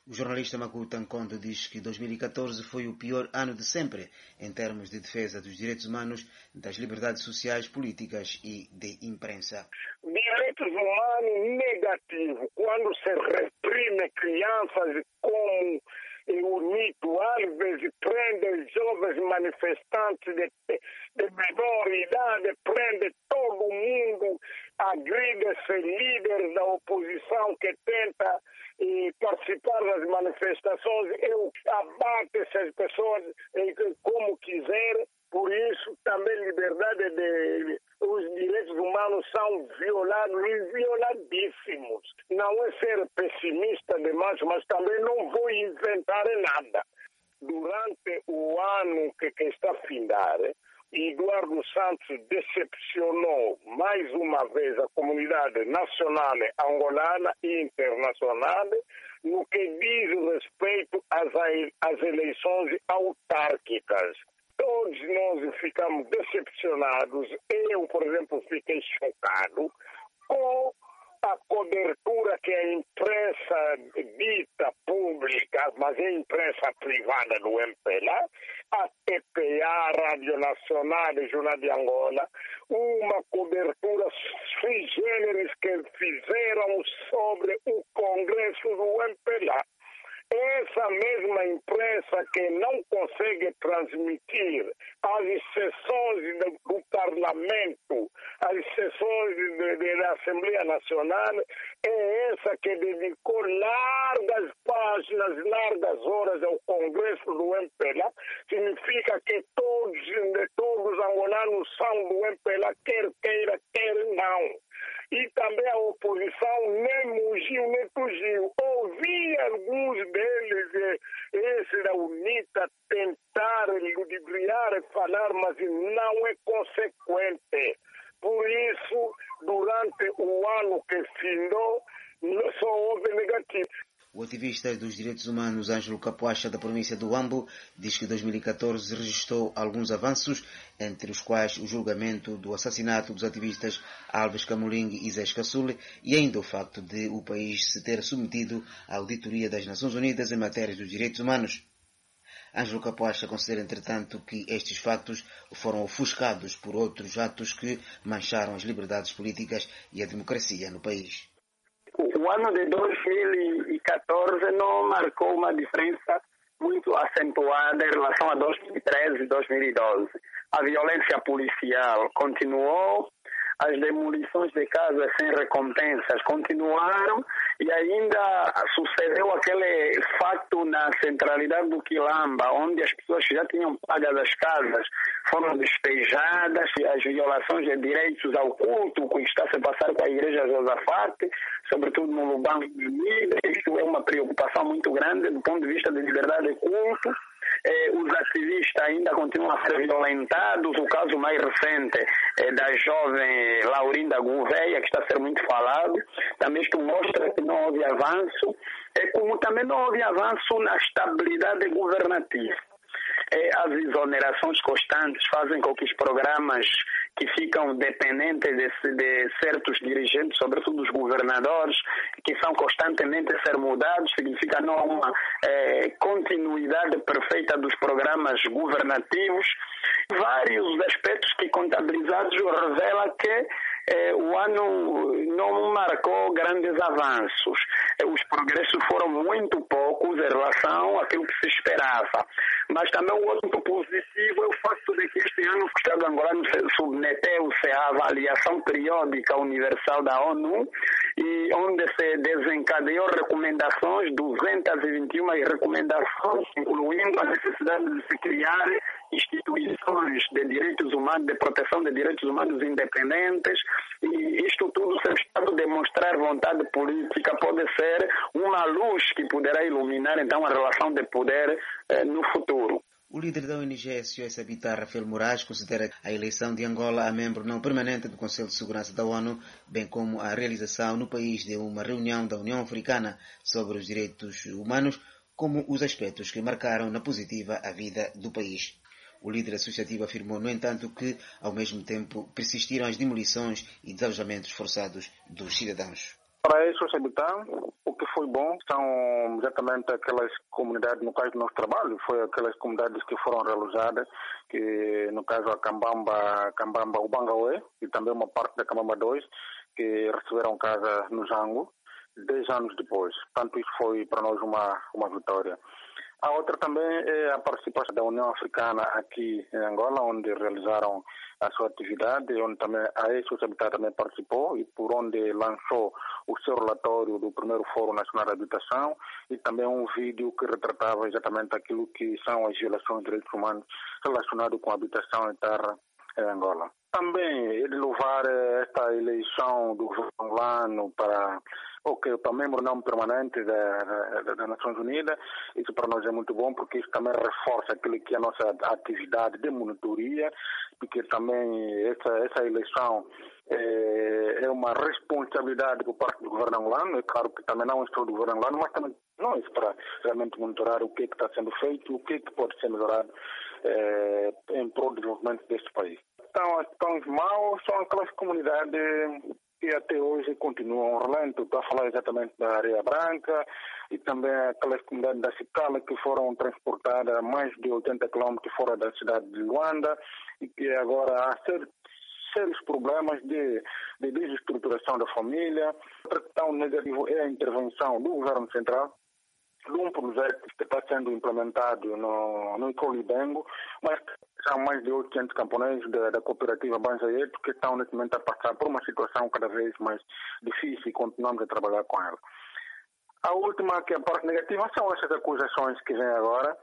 O jornalista Makuta Nkondo diz que 2014 foi o pior ano de sempre em termos de defesa dos direitos humanos, das liberdades sociais, políticas e de imprensa. Direitos humanos negativo, quando se reprime crianças como o Nito Alves, prende jovens manifestantes de menor idade, prende todo mundo, agride-se líderes da oposição que tenta participar das manifestações, abate-se as pessoas como quiser. Por isso, também os direitos humanos são violados e violadíssimos. Não é ser pessimista demais, mas também não vou inventar nada. Durante o ano que está a findar, Eduardo Santos decepcionou mais uma vez a comunidade nacional angolana e internacional no que diz respeito às eleições autárquicas. Todos nós ficamos decepcionados. Eu, por exemplo, fiquei chocado com a cobertura que a imprensa dita pública, mas é a imprensa privada do MPLA, a TPA, a Rádio Nacional e Jornal de Angola, uma cobertura sui generis que fizeram sobre o Congresso do MPLA. Essa mesma imprensa que não consegue transmitir as sessões do Parlamento, as sessões da Assembleia Nacional, é essa que dedicou largas páginas, largas horas ao Congresso do MPLA. Significa que todos os angolanos são do MPLA, quer queira, quer não. E também a oposição nem mugiu, nem fugiu. Ouvi alguns deles, esse da UNITA, tentar ludibriar e falar, mas não é consequente. Por isso, durante o ano que findou, só houve negativo. O ativista dos direitos humanos Ângelo Capoacha, da província do Huambo, diz que 2014 registrou alguns avanços, entre os quais o julgamento do assassinato dos ativistas Alves Camoling e Zé Escassule, e ainda o facto de o país se ter submetido à auditoria das Nações Unidas em matéria dos direitos humanos. Ângelo Capoacha considera, entretanto, que estes factos foram ofuscados por outros atos que mancharam as liberdades políticas e a democracia no país. O ano de 2014 não marcou uma diferença muito acentuada em relação a 2013 e 2012. A violência policial continuou, as demolições de casas sem recompensas continuaram e ainda sucedeu aquele facto na centralidade do Quilamba, onde as pessoas que já tinham pagas as casas foram despejadas, e as violações de direitos ao culto que está a se passar com a Igreja Josafate, sobretudo no Lubango de Mídia. Isto é uma preocupação muito grande do ponto de vista de liberdade de culto. Os ativistas ainda continuam a ser violentados. O caso mais recente da jovem Laurinda Gouveia, que está a ser muito falado, também isto mostra que não houve avanço, como também não houve avanço na estabilidade governativa. As exonerações constantes fazem com que os programas que ficam dependentes de certos dirigentes, sobretudo os governadores, que são constantemente a ser mudados, significa não há uma continuidade perfeita dos programas governativos. Vários aspectos que contabilizados revelam que o ano não marcou grandes avanços. Os progressos foram muito poucos em relação àquilo que se esperava. Mas também o outro positivo é o facto de que este ano o Estado angolano submeteu-se à avaliação periódica universal da ONU, e onde se desencadeou recomendações, 221 recomendações, incluindo a necessidade de se criar instituições de direitos humanos, de proteção de direitos humanos independentes, e isto tudo, se o Estado demonstrar vontade política, pode ser uma luz que poderá iluminar então a relação de poder no futuro. O líder da ONG SOS Habitat, Rafael Moraes, considera a eleição de Angola a membro não permanente do Conselho de Segurança da ONU, bem como a realização no país de uma reunião da União Africana sobre os direitos humanos, como os aspectos que marcaram na positiva a vida do país. O líder associativo afirmou, no entanto, que, ao mesmo tempo, persistiram as demolições e desalojamentos forçados dos cidadãos. Para esses habitantes, o que foi bom são exatamente aquelas comunidades, no caso do nosso trabalho, foi aquelas comunidades que foram realojadas, que no caso a Cambamba Ubangaue, e também uma parte da Cambamba 2, que receberam casa no Jango, 10 anos depois. Portanto, isso foi para nós uma vitória. A outra também é a participação da União Africana aqui em Angola, onde realizaram a sua atividade, onde também a Eixos Habitat também participou e por onde lançou o seu relatório do primeiro Fórum Nacional de Habitação e também um vídeo que retratava exatamente aquilo que são as violações de direitos humanos relacionadas com a habitação e terra em Angola. Também ele louvar esta eleição do governo angolano para membro não permanente das Nações Unidas. Isso para nós é muito bom, porque isso também reforça aquilo que é a nossa atividade de monitoria, porque também essa eleição é uma responsabilidade por parte do governo angolano. É claro que também não é só do governo angolano, mas também nós para realmente monitorar o que está sendo feito, o que pode ser melhorado em prol do desenvolvimento deste país. Então, as tons maus são aquelas comunidades que até hoje continuam relento. Estou a falar exatamente da Areia Branca e também aquelas comunidades da Cicala que foram transportadas a mais de 80 quilômetros fora da cidade de Luanda e que agora há sérios problemas de desestruturação da família. Outra questão negativa é a intervenção do governo central de um projeto que está sendo implementado no Icolibengo, mas são mais de 800 camponeses da cooperativa Banjaeto que estão neste momento a passar por uma situação cada vez mais difícil e continuamos a trabalhar com ela. A última, que é a parte negativa, são essas acusações que vêm agora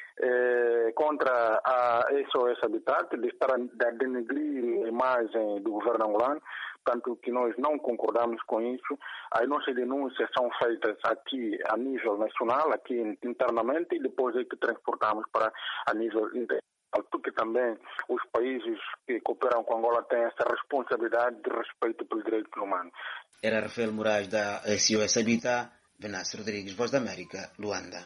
contra a SOS Habitat, de estar a denegrir a imagem do governo angolano, tanto que nós não concordamos com isso. As nossas denúncias são feitas aqui a nível nacional, aqui internamente, e depois é que transportamos para a nível internacional, porque também os países que cooperam com Angola têm essa responsabilidade de respeito pelos direitos humanos. Era Rafael Moraes da SOS Habitat, Venâncio Rodrigues, Voz da América, Luanda.